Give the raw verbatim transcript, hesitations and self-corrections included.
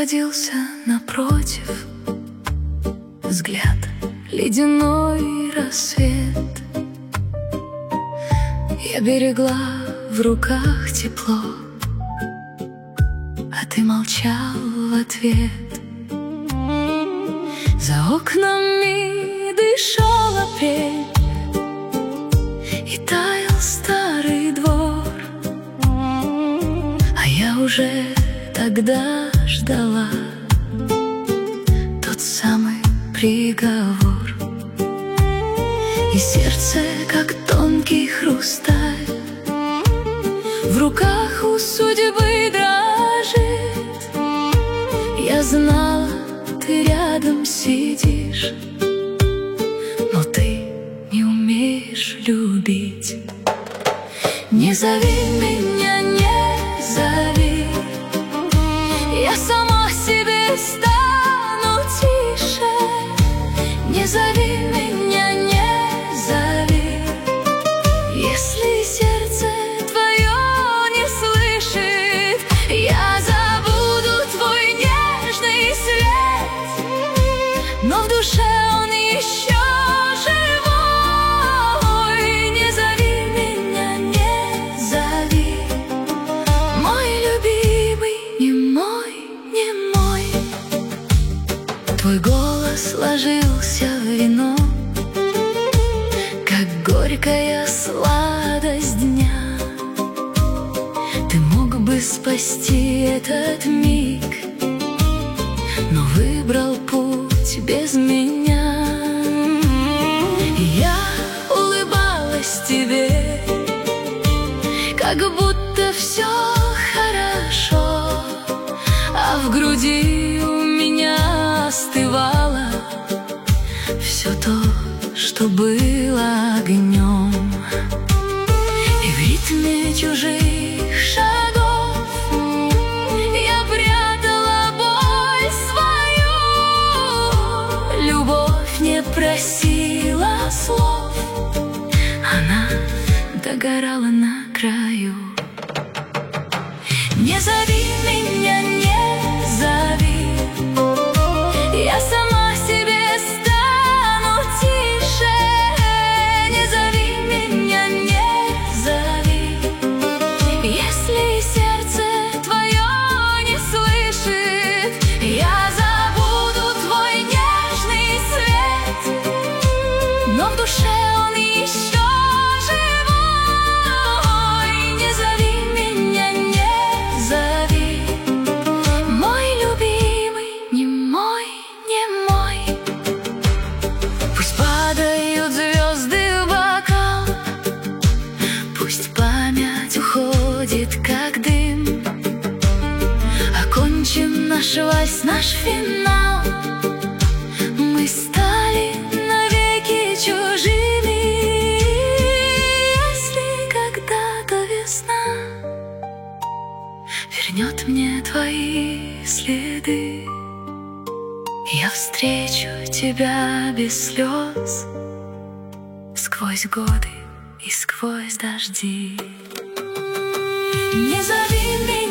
садился напротив, взгляд ледяной рассвет. Я берегла в руках тепло, а ты молчал в ответ. За окнами дышал апрель, и таял старый двор, а я уже тогда ждала тот самый приговор. И сердце, как тонкий хрусталь, в руках у судьбы дрожит. Я знала, ты рядом сидишь, но ты не умеешь любить. Не зови меня, не зови, я сама себе стану тише. Не зови меня, не зови, если сердце твое не слышит. Я забуду твой нежный свет, но в душе он еще живой. Не зови меня, не зови, мой любимый, не мой, не мой. Твой голос ложился в вино, как горькая сладость дня. Ты мог бы спасти этот миг, но выбрал путь без меня. И я улыбалась тебе, как будто все хорошо, а в груди у меня остывало все то, что было огнем. И в ритме чужих шагов я прятала боль свою. Любовь не просила слов, она догорала на краю. Не зови меня, не зови, я сама себе стану тише. Не зови меня, не зови, если сердце твое не слышит. Я забуду твой нежный свет, но в душе он еще живой. Не зови меня, не зови, мой любимый, не мой, не мой. Пусть падают звезды в бокал, пусть память уходит, как дым. Окончим наш вальс, наш финал. Мы стали навеки чужими. Если когда-то весна вернет мне твои следы, я встречу тебя без слез, сквозь годы и сквозь дожди. Не зови меня.